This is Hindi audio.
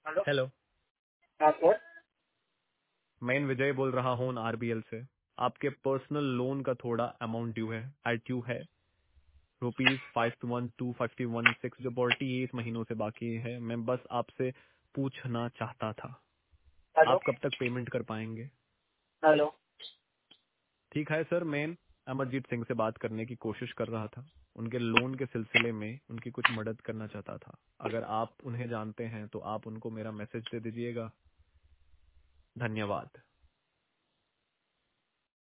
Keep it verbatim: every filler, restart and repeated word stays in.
हेलो। हेलो। हाँ सर। मैं विजय बोल रहा हूँ आरबीएल से। आपके पर्सनल लोन का थोड़ा अमाउंट ड्यू है, एड ड्यू है rupees five one two fifty one six जो फोर्टी एट महीनों से बाकी है। मैं बस आपसे पूछना चाहता था, हेलो। आप कब तक पेमेंट कर पाएंगे? हेलो। ठीक है सर, मैं अमरजीत सिंह से बात करने की कोशिश कर रहा था। उनके लोन के सिलसिले में उनकी कुछ मदद करना चाहता था। अगर आप उन्हें जानते हैं तो आप उनको मेरा मैसेज दे दीजिएगा। धन्यवाद।